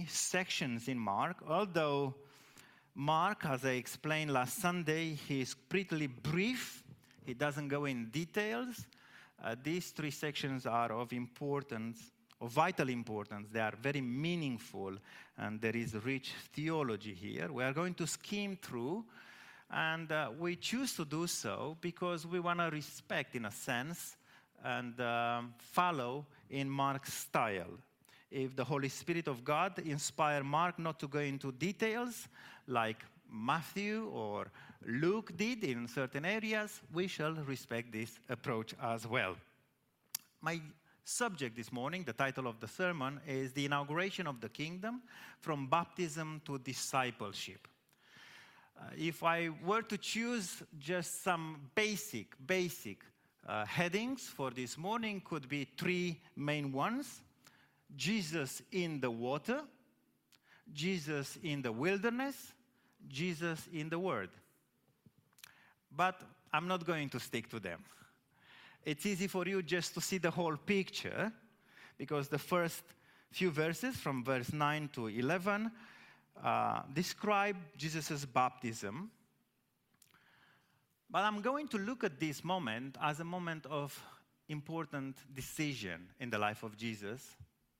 sections in Mark, although Mark, as I explained last Sunday, he is pretty brief. He doesn't go in details. These 3 sections are of importance, of vital importance. They are very meaningful, and there is rich theology here. We are going to skim through, and we choose to do so because we want to respect, in a sense, and follow in Mark's style. If the Holy Spirit of God inspired Mark not to go into details like Matthew or Luke did in certain areas, we shall respect this approach as well. My subject this morning, the title of the sermon, is The Inauguration of the Kingdom, from Baptism to Discipleship. If I were to choose just some basic headings for this morning, could be 3 main ones. Jesus in the water, Jesus in the wilderness, Jesus in the Word. But I'm not going to stick to them. It's easy for you just to see the whole picture, because the first few verses, from verse 9 to 11, describe Jesus' baptism. But I'm going to look at this moment as a moment of important decision in the life of Jesus,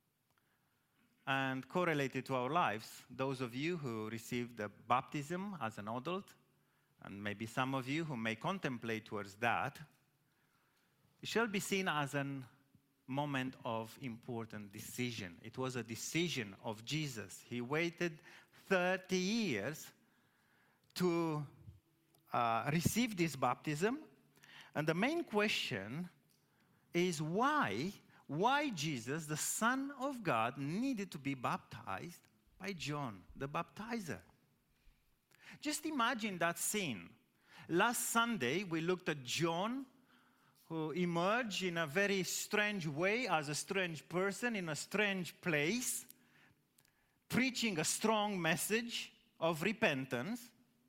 and correlated to our lives. Those of you who received the baptism as an adult, and maybe some of you who may contemplate towards that, it shall be seen as a moment of important decision. It was a decision of Jesus. He waited 30 years to receive this baptism. And the main question is why Jesus, the Son of God, needed to be baptized by John the Baptizer. Just imagine that scene. Last Sunday, we looked at John, who emerged in a very strange way as a strange person in a strange place, preaching a strong message of repentance.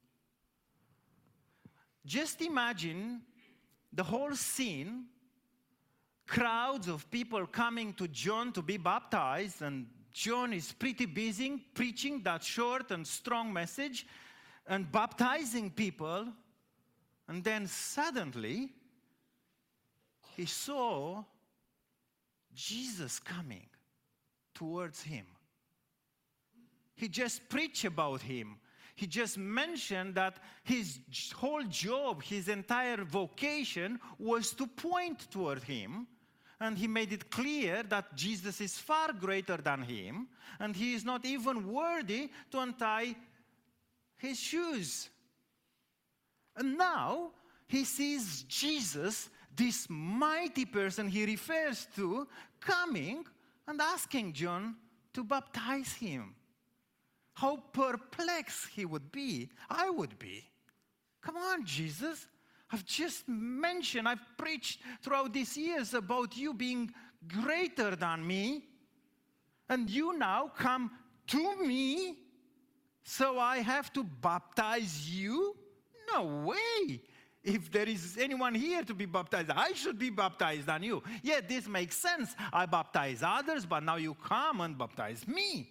Just imagine the whole scene. Crowds of people coming to John to be baptized, and John is pretty busy preaching that short and strong message and baptizing people. And then suddenly, he saw Jesus coming towards him. He just preached about him. He just mentioned that his whole job, his entire vocation was to point toward him. And he made it clear that Jesus is far greater than him, and he is not even worthy to untie his shoes. And now he sees Jesus, this mighty person he refers to, coming and asking John to baptize him. How perplexed he would be, I would be. Come on, Jesus. I've just mentioned, I've preached throughout these years about you being greater than me. And you now come to me, so I have to baptize you? No way. If there is anyone here to be baptized, I should be baptized than you. Yeah, this makes sense. I baptize others, but now you come and baptize me.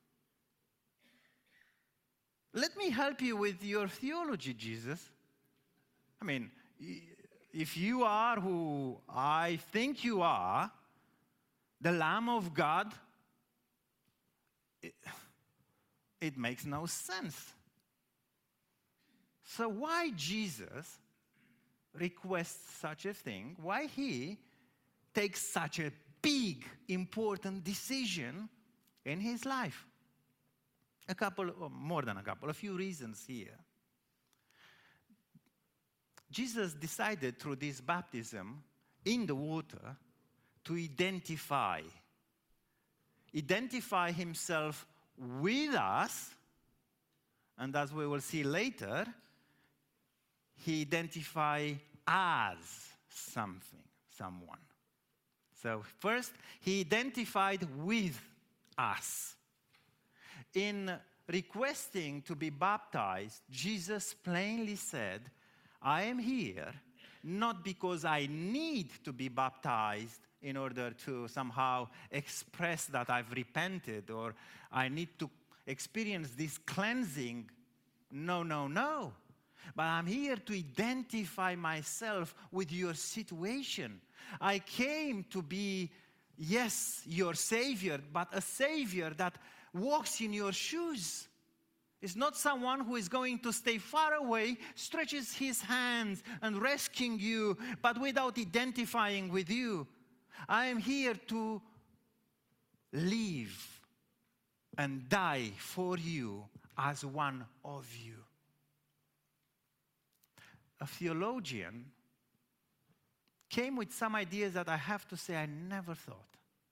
Let me help you with your theology, Jesus. I mean, if you are who I think you are, the Lamb of God, it makes no sense. So why Jesus requests such a thing? Why he takes such a big, important decision in his life? A few reasons here. Jesus decided through this baptism in the water to identify himself with us, and as we will see later, he identified as someone. So first, he identified with us. In requesting to be baptized, Jesus plainly said, I am here not because I need to be baptized in order to somehow express that I've repented or I need to experience this cleansing. No, no, no. But I'm here to identify myself with your situation. I came to be, yes, your Savior, but a Savior that walks in your shoes. It's not someone who is going to stay far away, stretches his hands and rescuing you, but without identifying with you. I am here to live and die for you as one of you. A theologian came with some ideas that I have to say I never thought.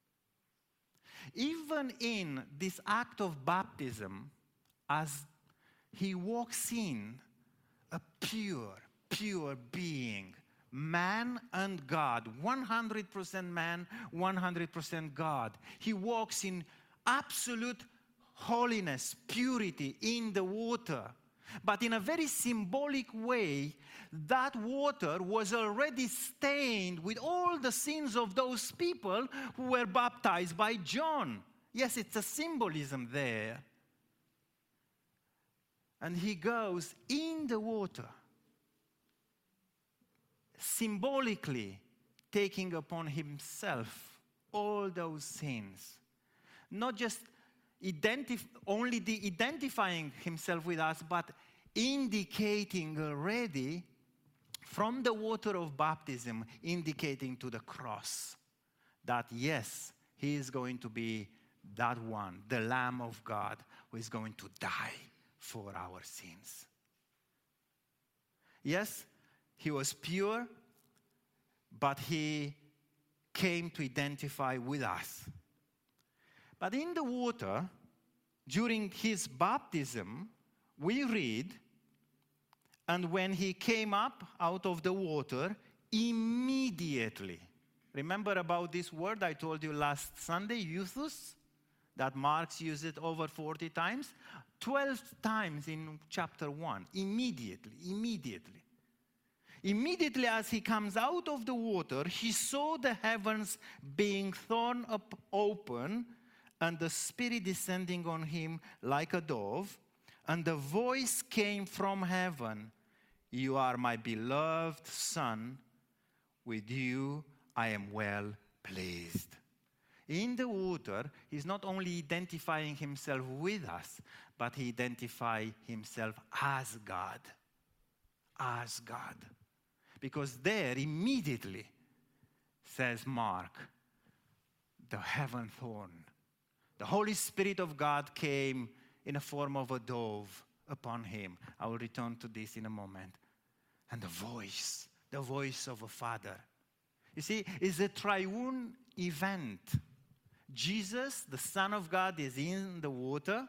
Even in this act of baptism, as he walks in, a pure being, man and God, 100% man, 100% God. He walks in absolute holiness, purity in the water. But in a very symbolic way, that water was already stained with all the sins of those people who were baptized by John. Yes, it's a symbolism there. And he goes in the water, symbolically taking upon himself all those sins. Not just only identifying himself with us, but indicating already from the water of baptism, indicating to the cross that yes, he is going to be that one, the Lamb of God, who is going to die for our sins. Yes, he was pure, but he came to identify with us. But in the water, during his baptism, we read, and when he came up out of the water, immediately. Remember about this word I told you last Sunday, euthus? That Mark used it over 40 times. 12 times in chapter 1. Immediately. Immediately as he comes out of the water, he saw the heavens being torn up open, and the Spirit descending on him like a dove, and the voice came from heaven, "You are my beloved Son, with you I am well pleased." In the water, he's not only identifying himself with us, but he identifies himself as God. As God. Because there, immediately, says Mark, the heaven torn. The Holy Spirit of God came in a form of a dove upon him. I will return to this in a moment. And the voice of a Father. You see, it's a triune event. Jesus, the Son of God, is in the water.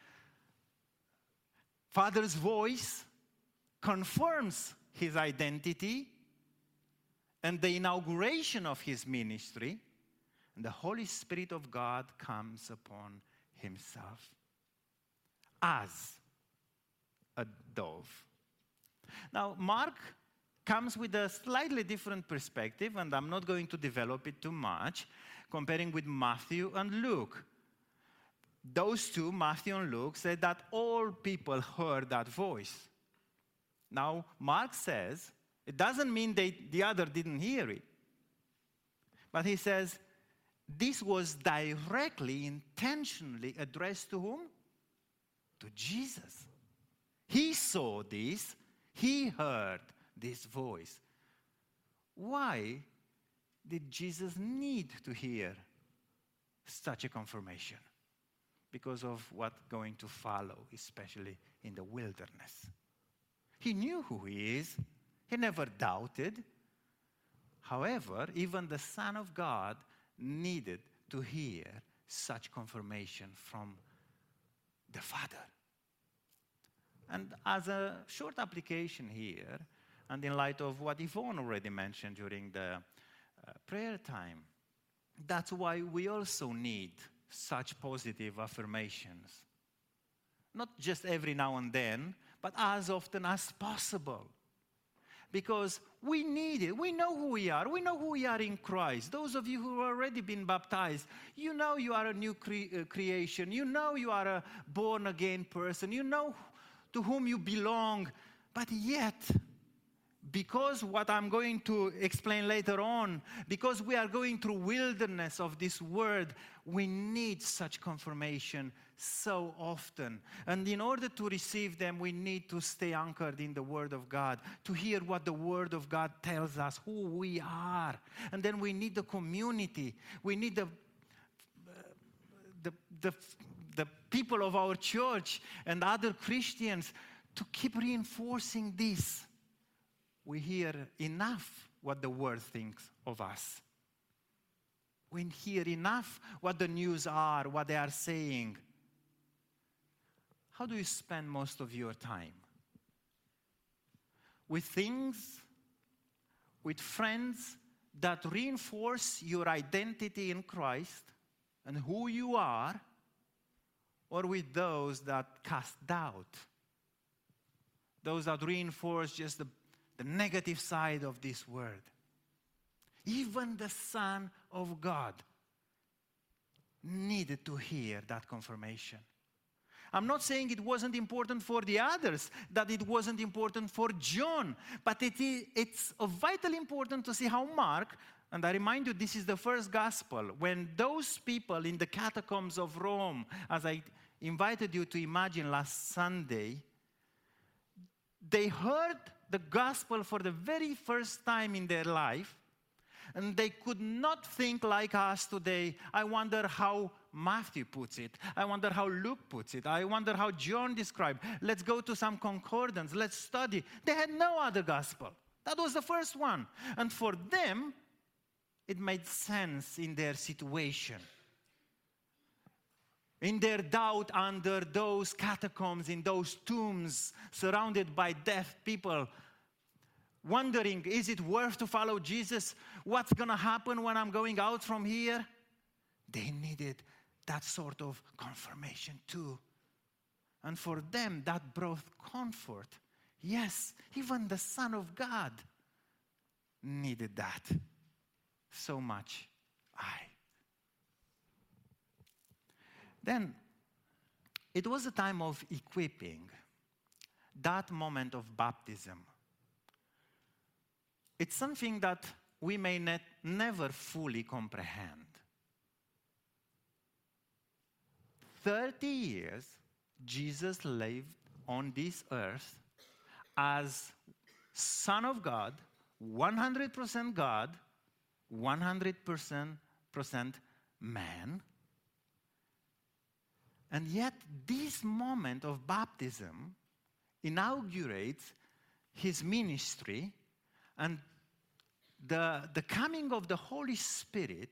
Father's voice confirms his identity and the inauguration of his ministry. And the Holy Spirit of God comes upon himself as a dove. Now, Mark comes with a slightly different perspective, and I'm not going to develop it too much, comparing with Matthew and Luke. Those two, Matthew and Luke, said that all people heard that voice. Now, Mark says, it doesn't mean the other didn't hear it. But he says, this was directly, intentionally addressed to whom? To Jesus. He saw this. He heard this voice. Why did Jesus need to hear such a confirmation? Because of what's going to follow, especially in the wilderness. He knew who he is. He never doubted. However, even the Son of God needed to hear such confirmation from the Father. And as a short application here, and in light of what Yvonne already mentioned during the prayer time, that's why we also need such positive affirmations. Not just every now and then, but as often as possible. because we need it. We know who we are. We know who we are in Christ. Those of you who have already been baptized, you know you are a new creation. You know you are a born-again person. You know to whom you belong. But yet, because what I'm going to explain later on, because we are going through wilderness of this word, we need such confirmation so often. And in order to receive them, we need to stay anchored in the Word of God, to hear what the Word of God tells us, who we are. And then we need the community. We need the people of our church and other Christians to keep reinforcing this. We hear enough what the world thinks of us. We hear enough what the news are, what they are saying. How do you spend most of your time? With things, with friends that reinforce your identity in Christ and who you are, or with those that cast doubt? Those that reinforce just the negative side of this word. Even the Son of God needed to hear that confirmation. I'm not saying it wasn't important for the others, that it wasn't important for John, but it's of vital importance to see how Mark, and I remind you, this is the first gospel, when those people in the catacombs of Rome, as I invited you to imagine last Sunday, they heard the gospel for the very first time in their life, and they could not think like us today. I wonder how Matthew puts it. I wonder how Luke puts it. I wonder how John described. Let's go to some concordance. Let's study. They had no other gospel. That was the first one. And for them, it made sense in their situation. In their doubt under those catacombs, in those tombs, surrounded by deaf people, wondering, is it worth to follow Jesus? What's going to happen when I'm going out from here? They needed that sort of confirmation too. And for them, that brought comfort. Yes, even the Son of God needed that so much. Then, it was a time of equipping, that moment of baptism. It's something that we may never fully comprehend. 30 years, Jesus lived on this earth as Son of God, 100% God, 100% man. And yet, this moment of baptism inaugurates his ministry, and the coming of the Holy Spirit,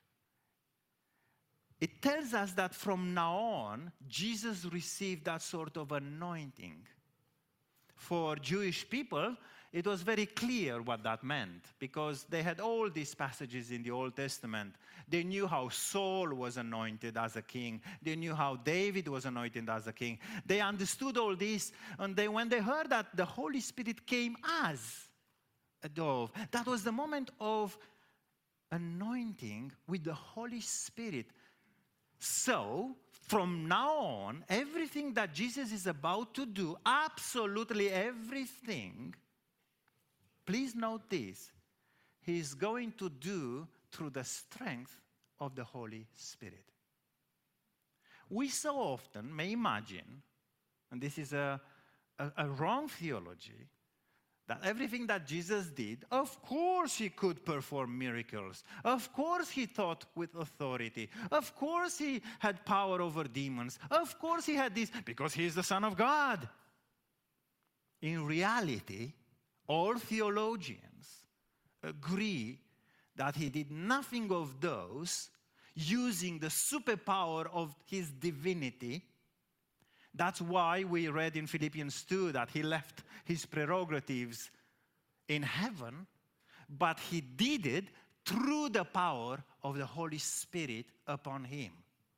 it tells us that from now on, Jesus received that sort of anointing. For Jewish people, it was very clear what that meant, because they had all these passages in the Old Testament. They knew how Saul was anointed as a king. They knew how David was anointed as a king. They understood all this, and when they heard that the Holy Spirit came as a dove, that was the moment of anointing with the Holy Spirit. So, from now on, everything that Jesus is about to do, absolutely everything, please note this, he is going to do through the strength of the Holy Spirit. We so often may imagine, and this is a wrong theology, that everything that Jesus did, of course he could perform miracles. Of course he taught with authority. Of course he had power over demons. Of course he had this, because he is the Son of God. In reality, all theologians agree that he did nothing of those using the superpower of his divinity. That's why we read in Philippians 2 that he left his prerogatives in heaven, but he did it through the power of the Holy Spirit upon him,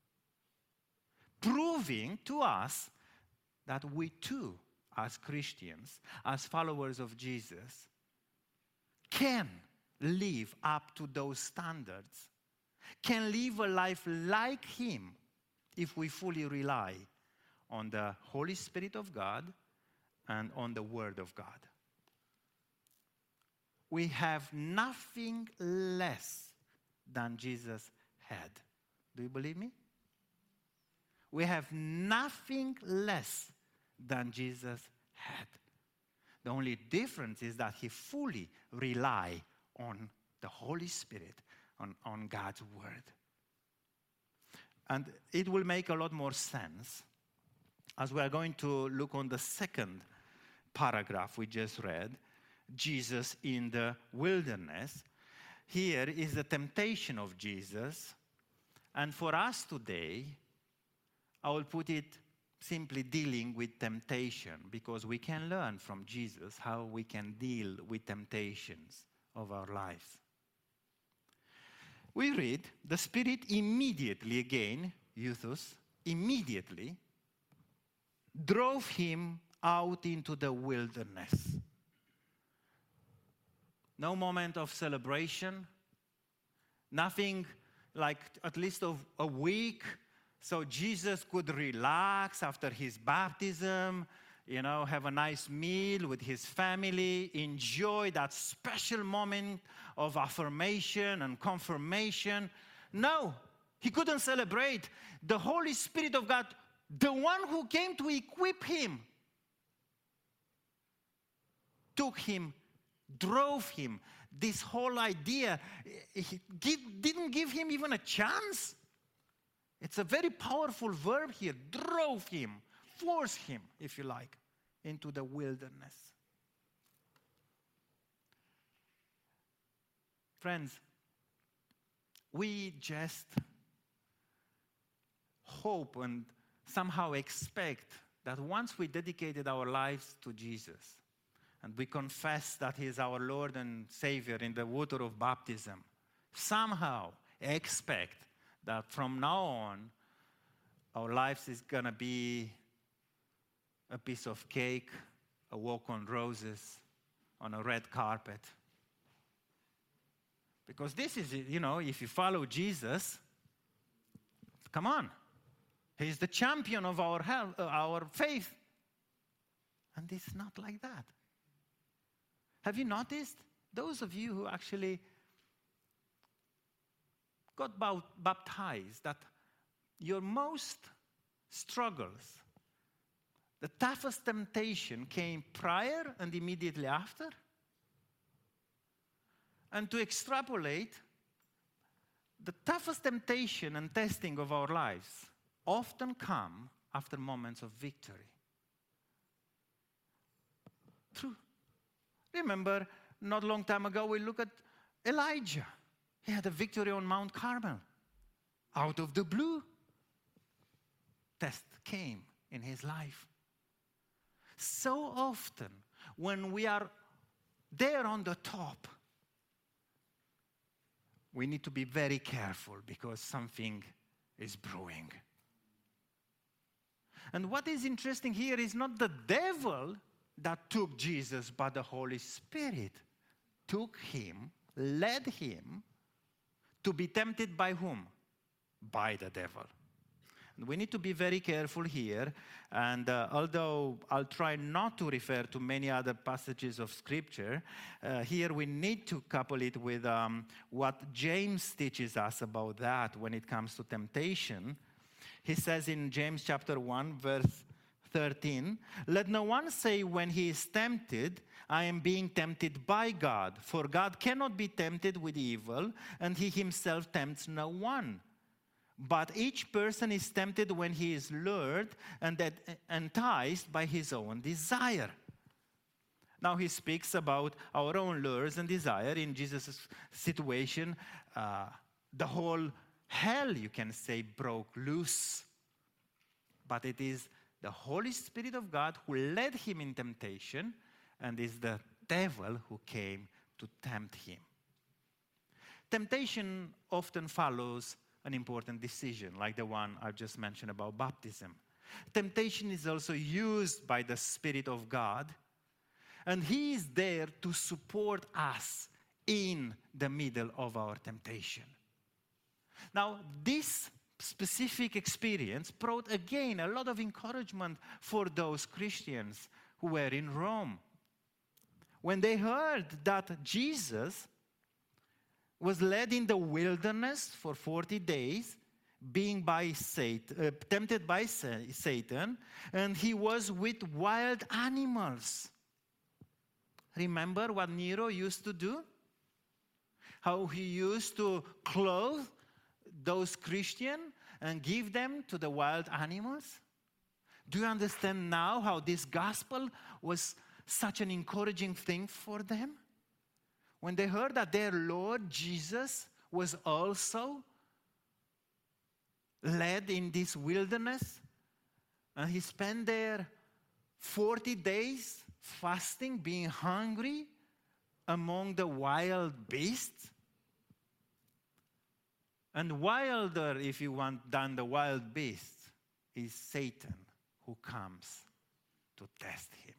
proving to us that we too, as Christians, as followers of Jesus, can live up to those standards, can live a life like him if we fully rely on the Holy Spirit of God and on the Word of God. We have nothing less than Jesus had. Do you believe me? We have nothing less than Jesus had. The only difference is that he fully relied on the Holy Spirit, on God's Word. And it will make a lot more sense as we are going to look on the second paragraph we just read, Jesus in the wilderness. Here is the temptation of Jesus. And for us today, I will put it simply dealing with temptation, because we can learn from Jesus how we can deal with temptations of our lives. We read, the Spirit immediately, again, Euthus, immediately drove him out into the wilderness. No moment of celebration, nothing like at least of a week, so Jesus could relax after his baptism, have a nice meal with his family, enjoy that special moment of affirmation and confirmation. No, he couldn't celebrate. The Holy Spirit of God, the one who came to equip him, took him, drove him. This whole idea didn't give him even a chance. It's a very powerful verb here. Drove him, forced him, if you like, into the wilderness. Friends, we just hope and somehow expect that once we dedicated our lives to Jesus and we confess that he is our Lord and Savior in the water of baptism, somehow expect that from now on, our lives is going to be a piece of cake, a walk on roses, on a red carpet. Because this is, if you follow Jesus, come on. He's the champion of our faith. And it's not like that. Have you noticed? Those of you who actually got baptized, that your most struggles, the toughest temptation came prior and immediately after? And to extrapolate, the toughest temptation and testing of our lives often come after moments of victory. True. Remember, not a long time ago, we looked at Elijah. He had a victory on Mount Carmel. Out of the blue, test came in his life. So often, when we are there on the top, we need to be very careful because something is brewing. And what is interesting here is not the devil that took Jesus, but the Holy Spirit took him, led him to be tempted by whom? By the devil. And we need to be very careful here. And although I'll try not to refer to many other passages of Scripture, here we need to couple it with what James teaches us about that when it comes to temptation. He says in James chapter 1, verse 13, let no one say when he is tempted, I am being tempted by God. For God cannot be tempted with evil, and he himself tempts no one. But each person is tempted when he is lured and enticed by his own desire. Now he speaks about our own lures and desire. In Jesus' situation, the whole hell, you can say, broke loose. But it is the Holy Spirit of God who led him in temptation, and is the devil who came to tempt him. Temptation often follows an important decision, like the one I've just mentioned about baptism. Temptation is also used by the Spirit of God, and he is there to support us in the middle of our temptation. Now, this specific experience brought again a lot of encouragement for those Christians who were in Rome. When they heard that Jesus was led in the wilderness for 40 days, being tempted by Satan, and he was with wild animals. Remember what Nero used to do? How he used to clothe those Christians and give them to the wild animals? Do you understand now how this gospel was such an encouraging thing for them? When they heard that their Lord Jesus was also led in this wilderness, and he spent there 40 days fasting, being hungry among the wild beasts. And wilder, if you want, than the wild beasts is Satan, who comes to test him.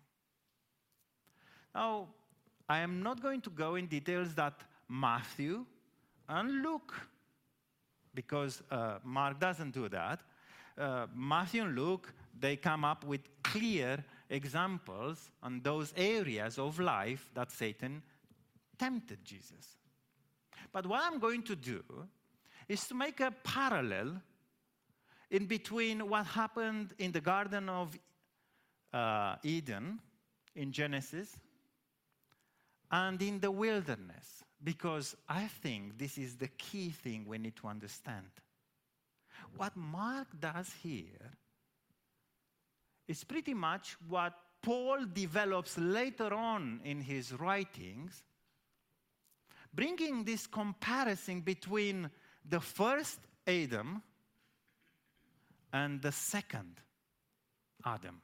Now, I am not going to go in details that Matthew and Luke, because Mark doesn't do that. Matthew and Luke, they come up with clear examples on those areas of life that Satan tempted Jesus. But what I'm going to do is to make a parallel in between what happened in the Garden of Eden in Genesis and in the wilderness, because I think this is the key thing we need to understand. What Mark does here is pretty much what Paul develops later on in his writings, bringing this comparison between the first Adam and the second Adam.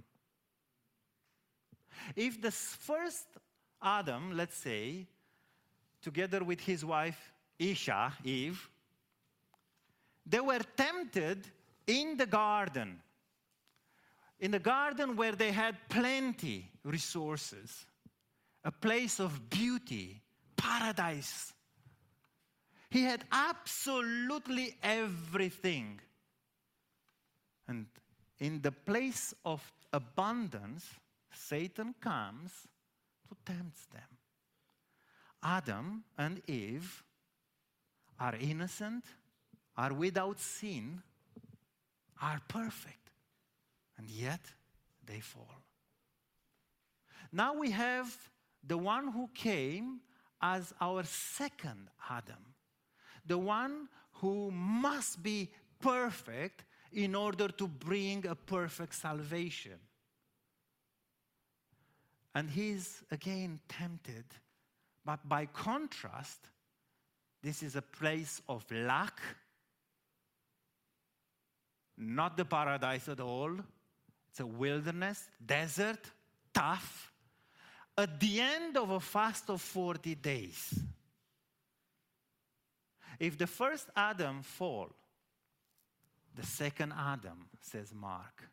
If the first Adam, let's say, together with his wife Eve, they were tempted in the garden where they had plenty resources, a place of beauty, paradise. He had absolutely everything. And in the place of abundance, Satan comes to tempt them. Adam and Eve are innocent, are without sin, are perfect, and yet they fall. Now we have the one who came as our second Adam, the one who must be perfect in order to bring a perfect salvation. And he's again tempted, but by contrast, this is a place of lack, not the paradise at all. It's a wilderness, desert, tough, at the end of a fast of 40 days. If the first Adam fall, the second Adam, says Mark,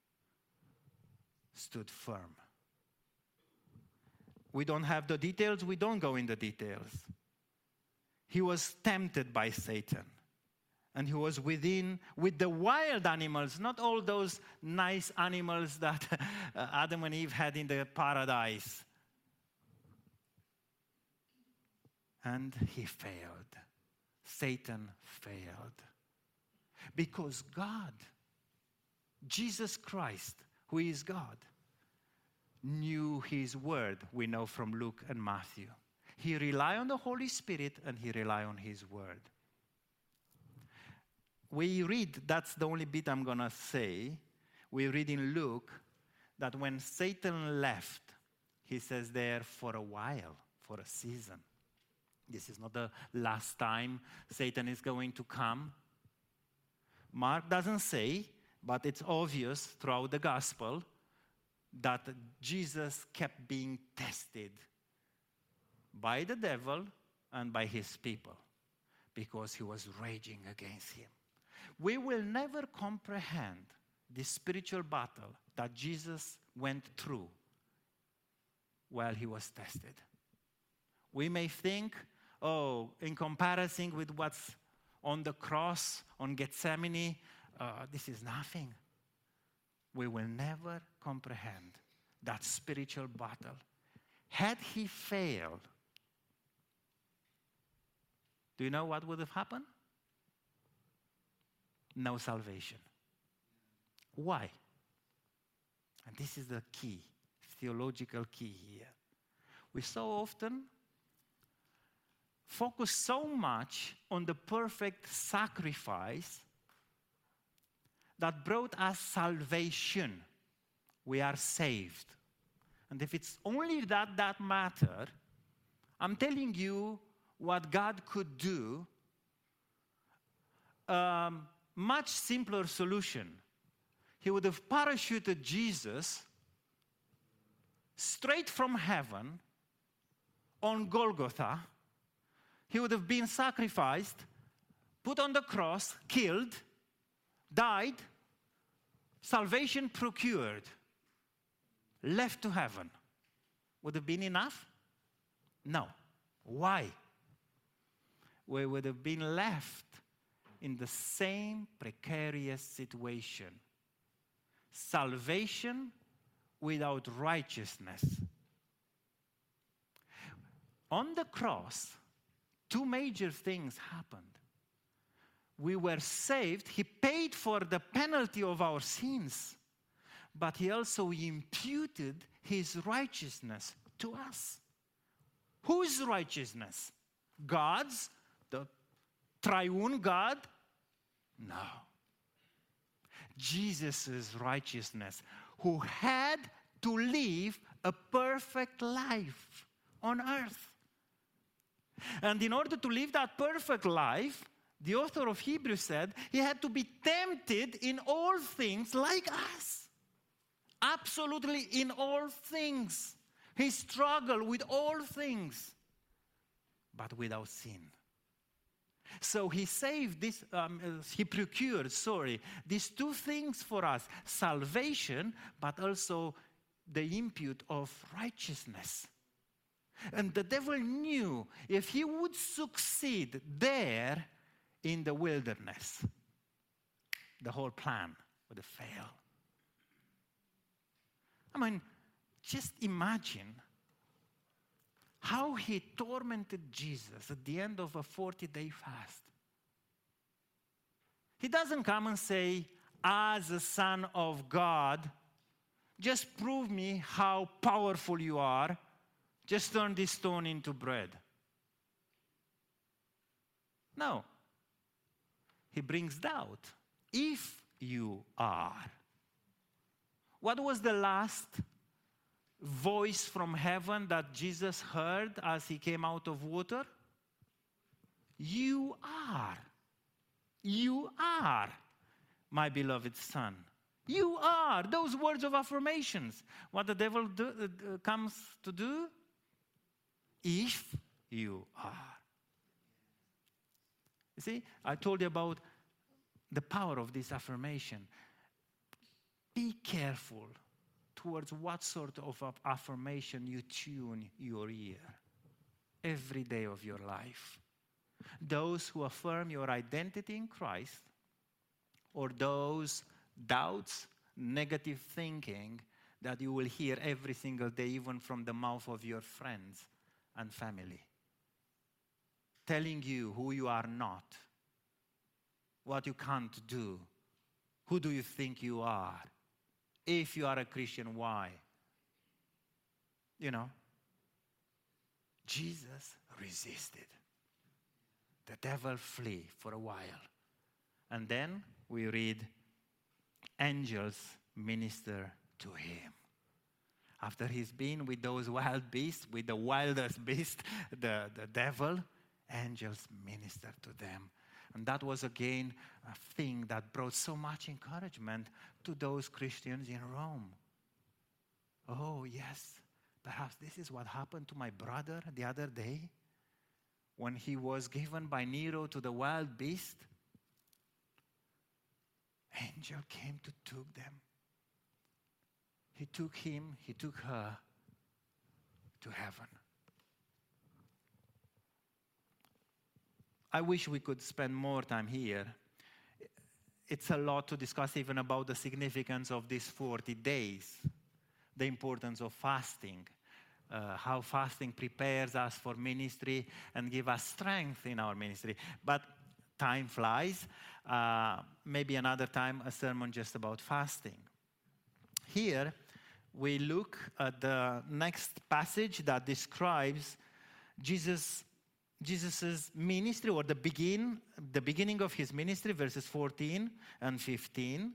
stood firm. We don't have the details, we don't go in the details. He was tempted by Satan. And he was with the wild animals, not all those nice animals that Adam and Eve had in the paradise. And he failed. Satan failed. Because God, Jesus Christ, who is God, knew his word, we know from Luke and Matthew. He relied on the Holy Spirit and he relied on his word. We read, that's the only bit I'm going to say, we read in Luke that when Satan left, he says there for a while, for a season. This is not the last time Satan is going to come. Mark doesn't say, but it's obvious throughout the gospel that Jesus kept being tested by the devil and by his people because he was raging against him. We will never comprehend the spiritual battle that Jesus went through while he was tested. We may think oh, in comparison with what's on the cross, on Gethsemane, this is nothing. We will never comprehend that spiritual battle. Had he failed, do you know what would have happened? No salvation. Why? And this is the key, theological key here. We so often focus so much on the perfect sacrifice that brought us salvation. We are saved. And if it's only that matter, I'm telling you what God could do, much simpler solution. He would have parachuted Jesus straight from heaven on Golgotha. He would have been sacrificed, put on the cross, killed, died, salvation procured, left to heaven. Would have been enough? No. Why? We would have been left in the same precarious situation. Salvation without righteousness. On the cross, two major things happened. We were saved. He paid for the penalty of our sins, but he also imputed his righteousness to us. Whose righteousness? God's? The triune God? No. Jesus' righteousness, who had to live a perfect life on earth. And in order to live that perfect life, the author of Hebrews said, he had to be tempted in all things like us. Absolutely in all things. He struggled with all things, but without sin. So he saved this, he procured, these two things for us. Salvation, but also the impute of righteousness. And the devil knew if he would succeed there in the wilderness, the whole plan would have failed. I mean, just imagine how he tormented Jesus at the end of a 40-day fast. He doesn't come and say, as a son of God, just prove me how powerful you are. Just turn this stone into bread. No. He brings doubt. If you are. What was the last voice from heaven that Jesus heard as he came out of water? You are. You are my beloved son. You are. Those words of affirmations. What the devil comes to do? If you are. You see, I told you about the power of this affirmation. Be careful towards what sort of affirmation you tune your ear every day of your life. Those who affirm your identity in Christ, or those doubts, negative thinking that you will hear every single day, even from the mouth of your friends and family, telling you who you are not, what you can't do, who do you think you are, if you are a Christian, why? You know, Jesus resisted. The devil flee for a while. And then we read, angels minister to him. After he's been with those wild beasts, with the wildest beast, the devil, angels minister to them. And that was again a thing that brought so much encouragement to those Christians in Rome. Oh, yes, perhaps this is what happened to my brother the other day when he was given by Nero to the wild beast. Angel came to take them. He took him, he took her to heaven. I wish we could spend more time here. It's a lot to discuss even about the significance of these 40 days, the importance of fasting, how fasting prepares us for ministry and give us strength in our ministry. But time flies. Maybe another time a sermon just about fasting. Here we look at the next passage that describes Jesus' ministry, or the beginning of his ministry, verses 14 and 15.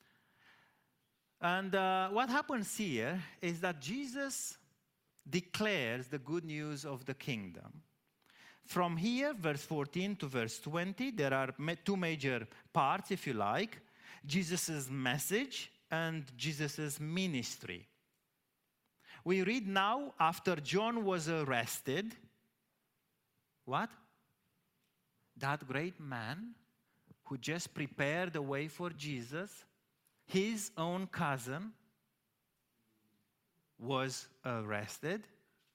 And what happens here is that Jesus declares the good news of the kingdom. From here, verse 14 to verse 20, there are two major parts, if you like: Jesus' message and Jesus' ministry. We read now, after John was arrested, what? That great man who just prepared the way for Jesus, his own cousin, was arrested.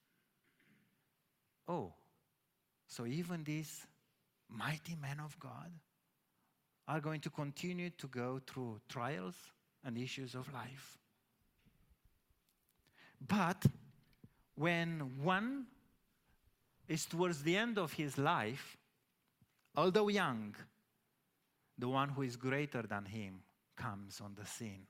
Oh, so even these mighty men of God are going to continue to go through trials and issues of life. But when one is towards the end of his life, although young, the one who is greater than him comes on the scene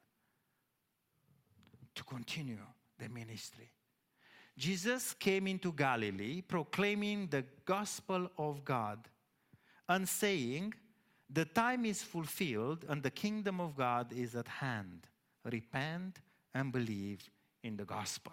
to continue the ministry. Jesus came into Galilee proclaiming the gospel of God and saying, "The time is fulfilled and the kingdom of God is at hand. Repent and believe in the gospel."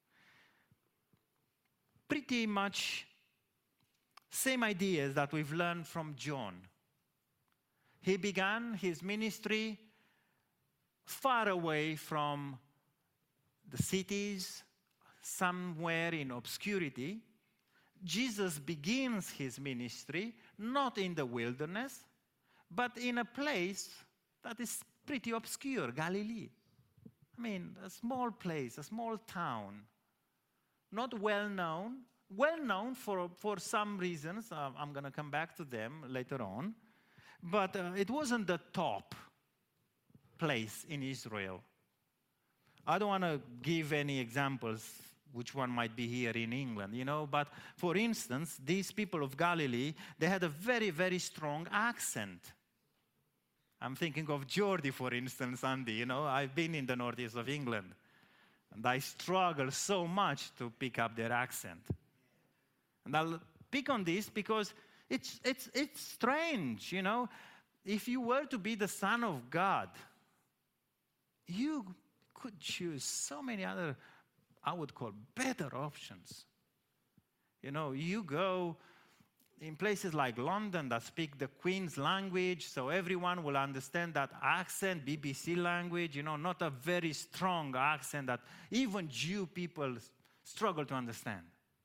Pretty much same ideas that we've learned from John. He began his ministry far away from the cities, somewhere in obscurity. Jesus begins his ministry not in the wilderness, but in a place that is pretty obscure, Galilee. I mean, a small place, a small town, not well known for some reasons. I'm going to come back to them later on. But it wasn't the top place in Israel. I don't want to give any examples, which one might be here in England, but for instance, these people of Galilee, they had a very, very strong accent. I'm thinking of Geordie, for instance, Andy. I've been in the northeast of England, and I struggle so much to pick up their accent. And I'll pick on this because it's strange, If you were to be the Son of God, you could choose so many other, I would call, better options. You go in places like London that speak the Queen's language, so everyone will understand that accent, BBC language, not a very strong accent that even Jew people struggle to understand.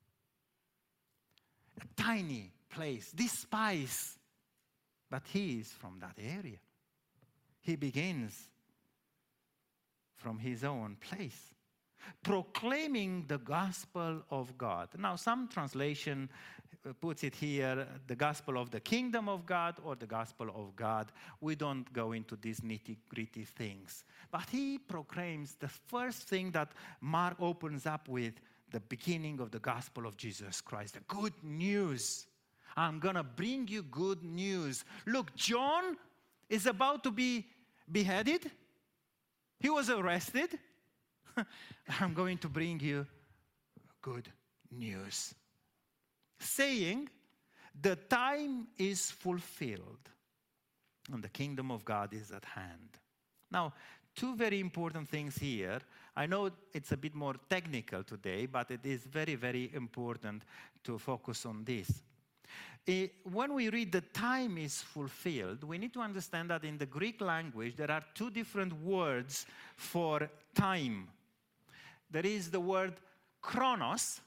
A tiny place, despised, but he is from that area. He begins from his own place, proclaiming the gospel of God. Now, some translation puts it here, the gospel of the kingdom of God or the gospel of God. We don't go into these nitty-gritty things. But he proclaims the first thing that Mark opens up with, the beginning of the gospel of Jesus Christ, the good news. I'm going to bring you good news. Look, John is about to be beheaded. He was arrested. I'm going to bring you good news. Saying, the time is fulfilled and the kingdom of God is at hand. Now, two very important things here. I know it's a bit more technical today, but it is very, very important to focus on this. When we read the time is fulfilled, we need to understand that in the Greek language, there are two different words for time. There is the word chronos,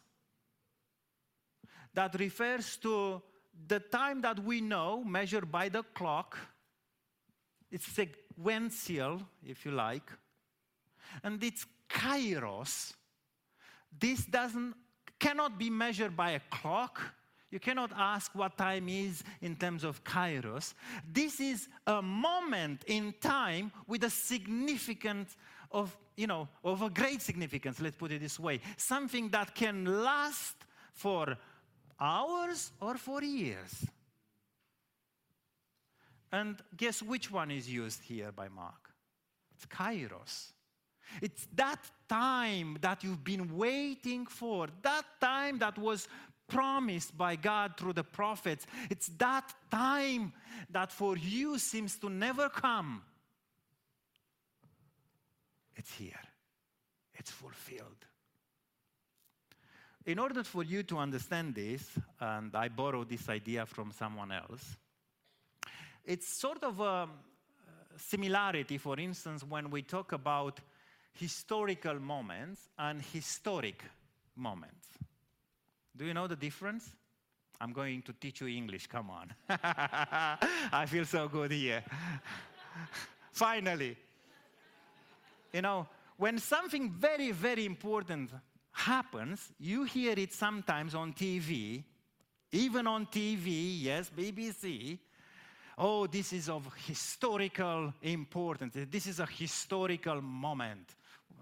that refers to the time that we know, measured by the clock. It's sequential, if you like. And it's kairos. This cannot be measured by a clock. You cannot ask what time is in terms of kairos. This is a moment in time with a significance of a great significance, let's put it this way. Something that can last for hours or for years. And guess which one is used here by Mark? It's kairos. It's that time that you've been waiting for, that time that was promised by God through the prophets. It's that time that for you seems to never come. It's here. It's fulfilled. In order for you to understand this, and I borrowed this idea from someone else, it's sort of a similarity, for instance, when we talk about historical moments and historic moments. Do you know the difference? I'm going to teach you English, come on. I feel so good here. Finally. When something very, very important happens, you hear it sometimes on TV, even on TV, yes, BBC. Oh, this is of historical importance. This is a historical moment.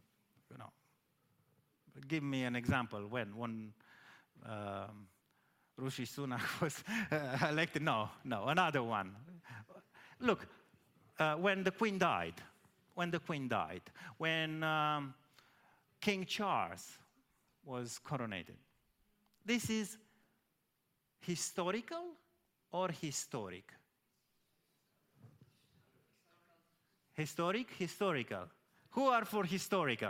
Give me an example when Rishi Sunak was elected. No, another one. Look, when the Queen died, when King Charles was coronated. This is historical or historic? Historical. Who are for historical?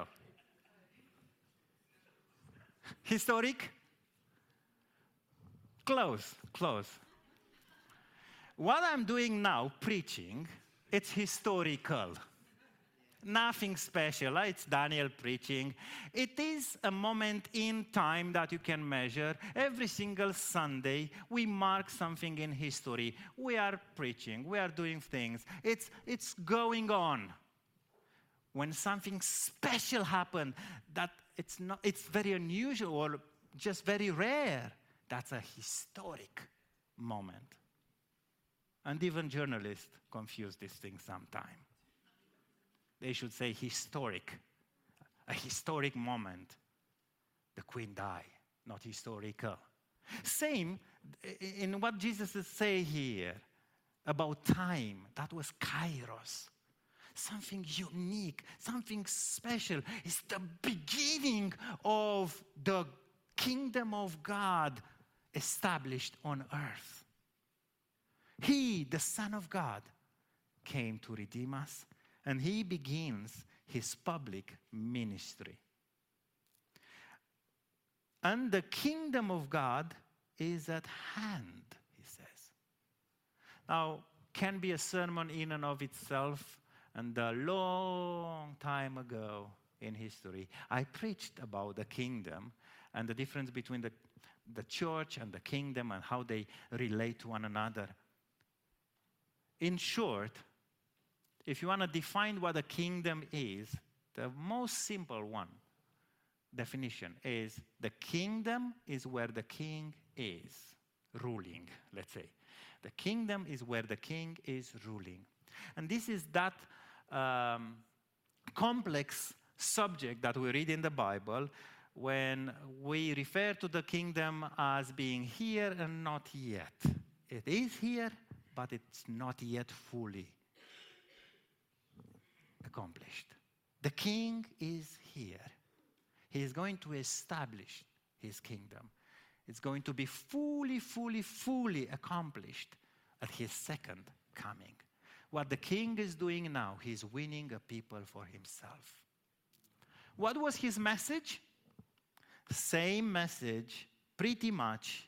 Historic? Close. What I'm doing now, preaching, it's historical. Nothing special. It's Daniel preaching. It is a moment in time that you can measure. Every single Sunday, we mark something in history. We are preaching. We are doing things. It's going on. When something special happens, that it's very unusual or just very rare, that's a historic moment. And even journalists confuse this thing sometimes. They should say historic, a historic moment. The Queen died, not historical. Same in what Jesus is saying here about time. That was kairos. Something unique, something special. It's the beginning of the kingdom of God established on earth. He, the Son of God, came to redeem us. And he begins his public ministry. And the kingdom of God is at hand, he says. Now, can be a sermon in and of itself. And a long time ago in history, I preached about the kingdom and the difference between the church and the kingdom and how they relate to one another. In short, if you want to define what a kingdom is, the most simple one definition is the kingdom is where the king is ruling, let's say. The kingdom is where the king is ruling. And this is that complex subject that we read in the Bible when we refer to the kingdom as being here and not yet. It is here, but it's not yet fully accomplished. The king is here. He is going to establish his kingdom. It's going to be fully accomplished at his second coming. What the king is doing now, he's winning a people for himself. What was his message? Same message, pretty much,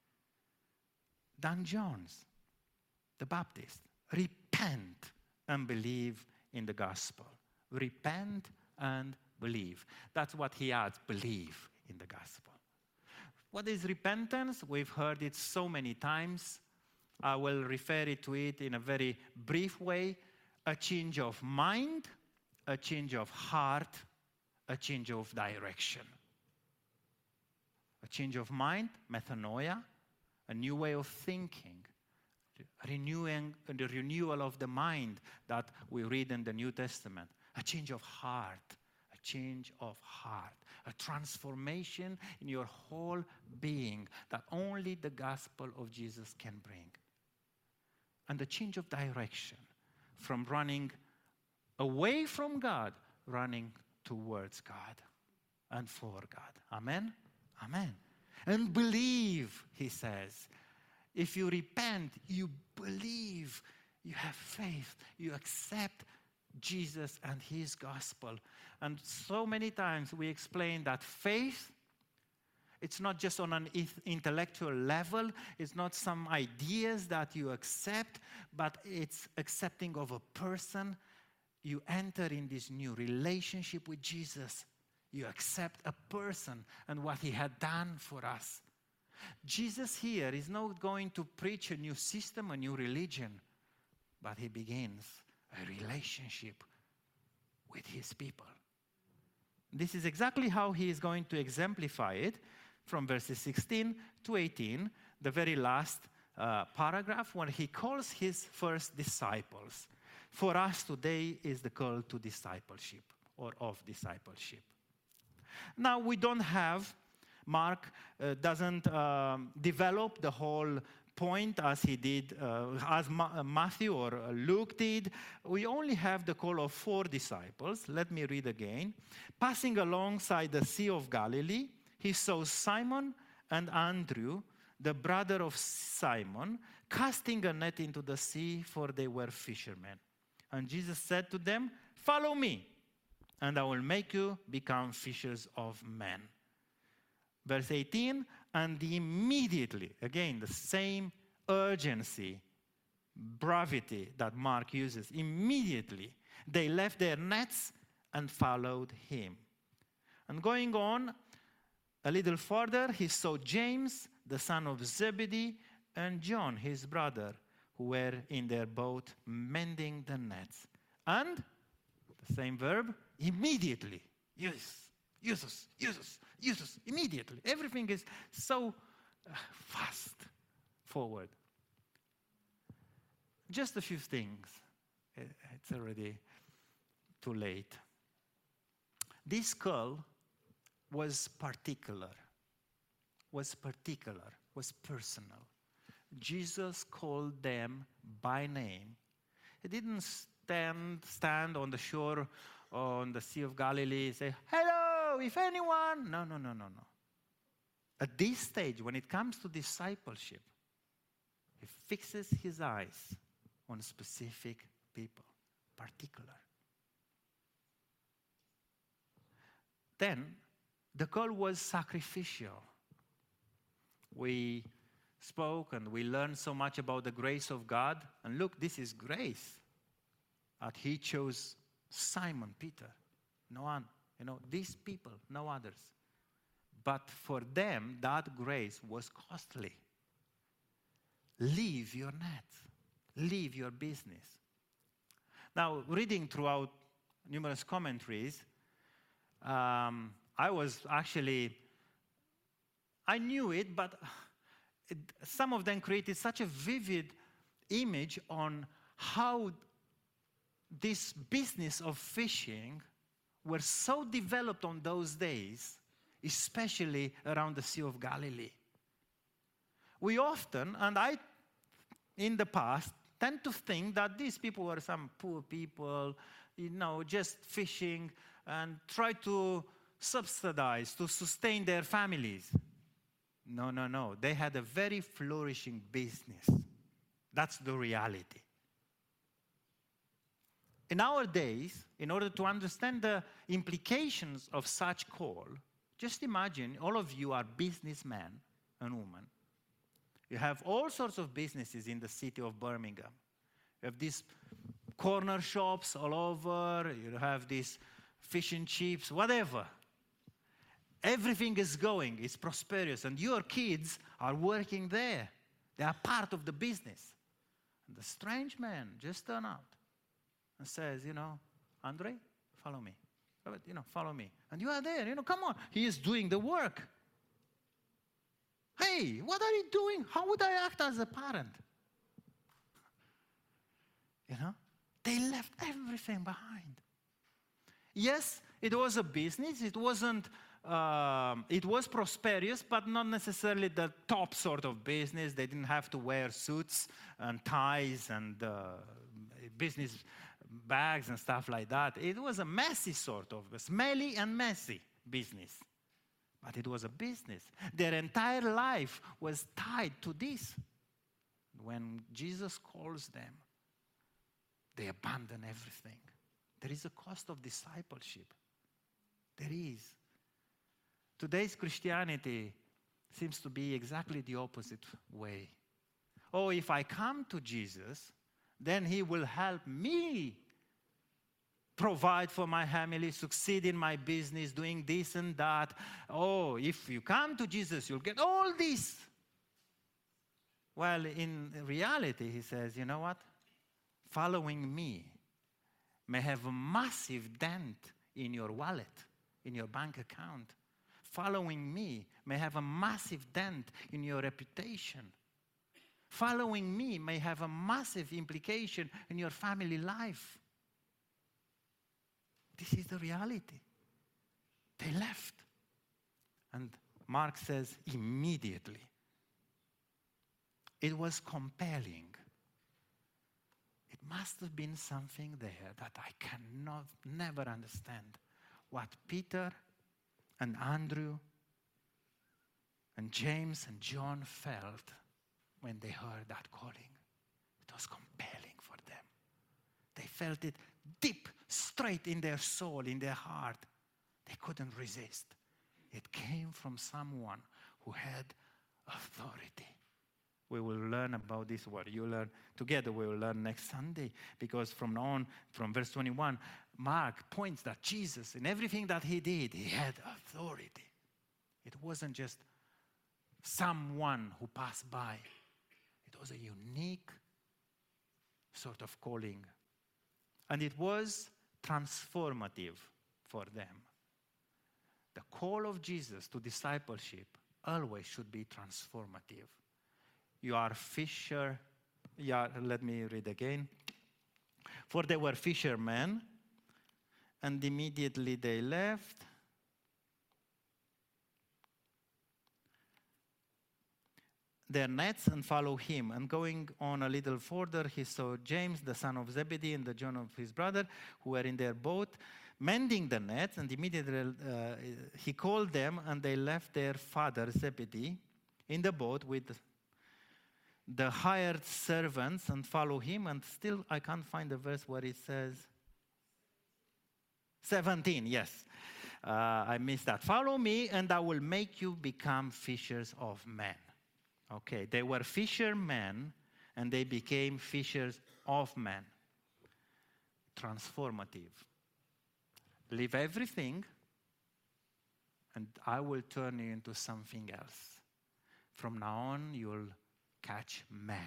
than John's, the Baptist. Repent and believe in the gospel. Repent and believe. That's what he adds, believe in the gospel. What is repentance? We've heard it so many times. I will refer to it in a very brief way. A change of mind, a change of heart, a change of direction. A change of mind, metanoia. a new way of thinking, renewing the renewal of the mind that we read in the New Testament, a change of heart, a transformation in your whole being that only the gospel of Jesus can bring. And a change of direction from running away from God, running towards God and for God. Amen? Amen. And believe, he says. If you repent, you believe, you have faith, you accept Jesus and his gospel. And so many times we explain that faith, it's not just on an intellectual level, it's not some ideas that you accept, but it's accepting of a person. You enter in this new relationship with Jesus. You accept a person and what he had done for us. Jesus here is not going to preach a new system, a new religion, but he begins a relationship with his people. This is exactly how he is going to exemplify it from verses 16 to 18, the very last paragraph, when he calls his first disciples. For us today is the call to discipleship or of discipleship. Now we don't have, Mark doesn't develop the whole point as he did, as Matthew or Luke did. We only have the call of 4 disciples. Let me read again. Passing alongside the Sea of Galilee, he saw Simon and Andrew, the brother of Simon, casting a net into the sea, for they were fishermen. And Jesus said to them, "Follow me, and I will make you become fishers of men." Verse 18, and immediately, again, the same urgency, brevity that Mark uses, immediately they left their nets and followed him. And going on a little further, he saw James, the son of Zebedee, and John, his brother, who were in their boat mending the nets. And, the same verb, immediately, uses, immediately. Everything is so fast forward. Just a few things. It's already too late. This call was particular, was personal. Jesus called them by name. He didn't stand on the shore on the Sea of Galilee and say, "Hello, if anyone." No. At this stage, when it comes to discipleship, he fixes his eyes on specific people, particular. Then, the call was sacrificial. We spoke and we learned so much about the grace of God. And look, this is grace. That he chose Simon Peter, no one, these people, no others. But for them, that grace was costly. Leave your net, leave your business. Now, reading throughout numerous commentaries, I knew it, but some of them created such a vivid image on how this business of fishing were so developed on those days, especially around the Sea of Galilee. We often, and I in the past, tend to think that these people were some poor people, just fishing and try to subsidize, to sustain their families. No. They had a very flourishing business. That's the reality. In our days, in order to understand the implications of such call, just imagine all of you are businessmen and women. You have all sorts of businesses in the city of Birmingham. You have these corner shops all over. You have these fish and chips, whatever. Everything is going, it's prosperous, and your kids are working there. They are part of the business. And the strange man just turned out and says, "Andre, follow me. Follow me." And you are there, come on. He is doing the work. Hey, way. What are you doing? How would I act as a parent? You know? They left everything behind. Yes, it was a business. It wasn't. It was prosperous, but not necessarily the top sort of business. They didn't have to wear suits and ties and business bags and stuff like that. It was a messy sort of, smelly and messy business. But it was a business. Their entire life was tied to this. When Jesus calls them, they abandon everything. There is a cost of discipleship. There is. Today's Christianity seems to be exactly the opposite way. Oh, if I come to Jesus, then he will help me provide for my family, succeed in my business, doing this and that. Oh, if you come to Jesus, you'll get all this. Well, in reality, he says, you know what? Following me may have a massive dent in your wallet, in your bank account. Following me may have a massive dent in your reputation. Following me may have a massive implication in your family life. This is the reality. They left. And Mark says immediately. It was compelling. It must have been something there that I cannot never understand. What Peter and Andrew and James and John felt when they heard that calling. It was compelling for them. They felt it deep, straight in their soul, in their heart. They couldn't resist. It came from someone who had authority. We will learn about this word. You learn together. We will learn next Sunday, because from now on, from verse 21, Mark points that Jesus, in everything that he did, he had authority. It wasn't just someone who passed by. It was a unique sort of calling. And it was transformative for them. The call of Jesus to discipleship always should be transformative. You are fisher. Yeah, let me read again. For they were fishermen, and immediately they left. Their nets and followed him. And going on a little further, he saw James, the son of Zebedee, and the John of his brother, who were in their boat, mending the nets. And immediately he called them, and they left their father Zebedee in the boat with the hired servants and follow him. And still I can't find the verse where it says 17, yes. I missed that. Follow me and I will make you become fishers of men. Okay, they were fishermen and they became fishers of men. Transformative. Leave everything and I will turn you into something else. From now on, you'll catch men.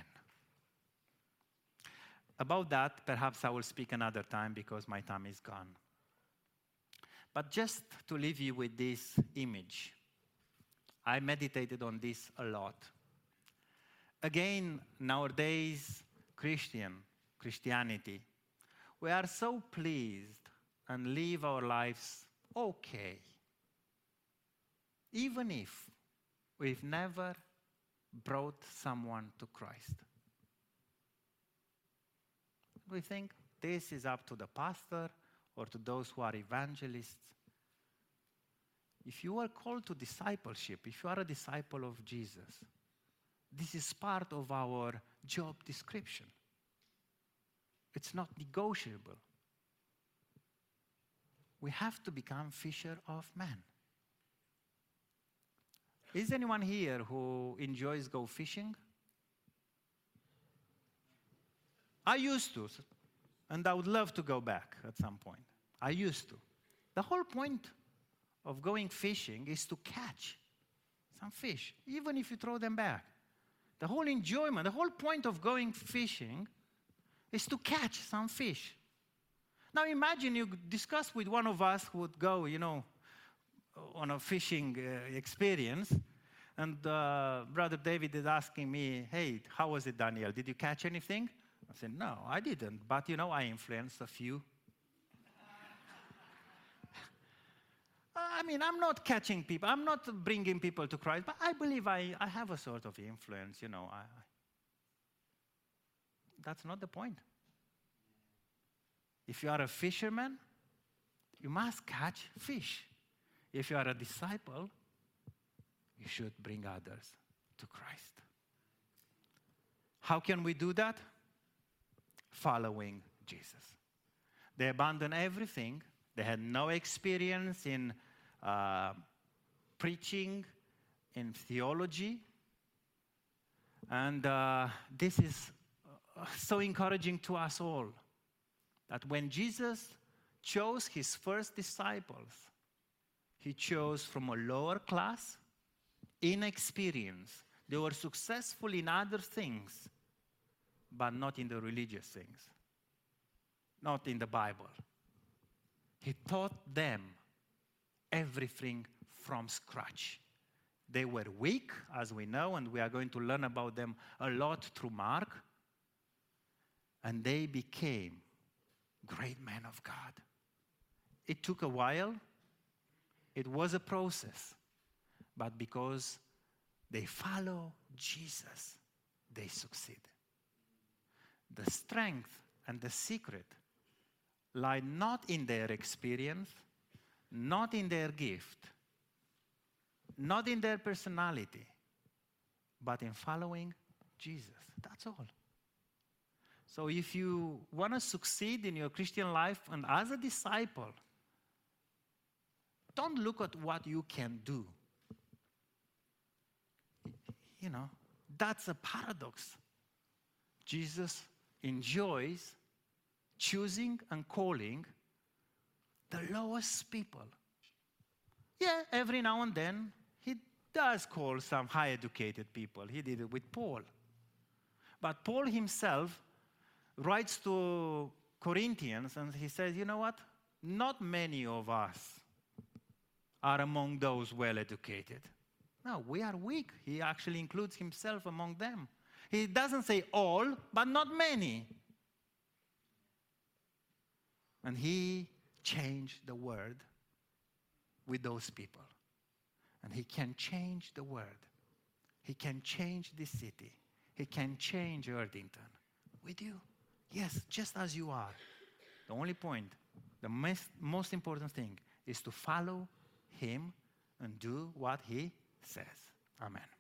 About that, perhaps I will speak another time because my time is gone. But just to leave you with this image, I meditated on this a lot. Again, nowadays, Christianity, we are so pleased and live our lives okay, even if we've never brought someone to Christ. We think this is up to the pastor or to those who are evangelists. If you are called to discipleship, if you are a disciple of Jesus, this is part of our job description. It's not negotiable. We have to become fisher of men. Is anyone here who enjoys go fishing? I used to, and I would love to go back at some point. I used to. The whole point of going fishing is to catch some fish, even if you throw them back. The whole enjoyment, the whole point of going fishing is to catch some fish. Now imagine you discuss with one of us who would go, on a fishing experience, And Brother David is asking me, hey, how was it, Daniel? Did you catch anything? I said, no, I didn't. But, I influenced a few. I'm not catching people. I'm not bringing people to Christ. But I believe I have a sort of influence, That's not the point. If you are a fisherman, you must catch fish. If you are a disciple, you should bring others to Christ. How can we do that? Following Jesus. They abandoned everything. They had no experience in preaching, in theology. And this is so encouraging to us all, that when Jesus chose his first disciples, he chose from a lower class, inexperienced. They were successful in other things, but not in the religious things, not in the Bible. He taught them everything from scratch. They were weak, as we know, and we are going to learn about them a lot through Mark. And they became great men of God. It took a while. It was a process. But because they follow Jesus, they succeed. The strength and the secret lie not in their experience, not in their gift, not in their personality, but in following Jesus. That's all. So if you want to succeed in your Christian life and as a disciple, don't look at what you can do. That's a paradox. Jesus enjoys choosing and calling the lowest people. Yeah, every now and then, he does call some high-educated people. He did it with Paul. But Paul himself writes to Corinthians and he says, you know what? Not many of us are among those well-educated. No, we are weak. He actually includes himself among them. He doesn't say all, but not many. And he changed the world with those people. And he can change the world. He can change this city. He can change Erdington with you. Yes, just as you are. The only point, the most important thing is to follow him and do what he says. Amen.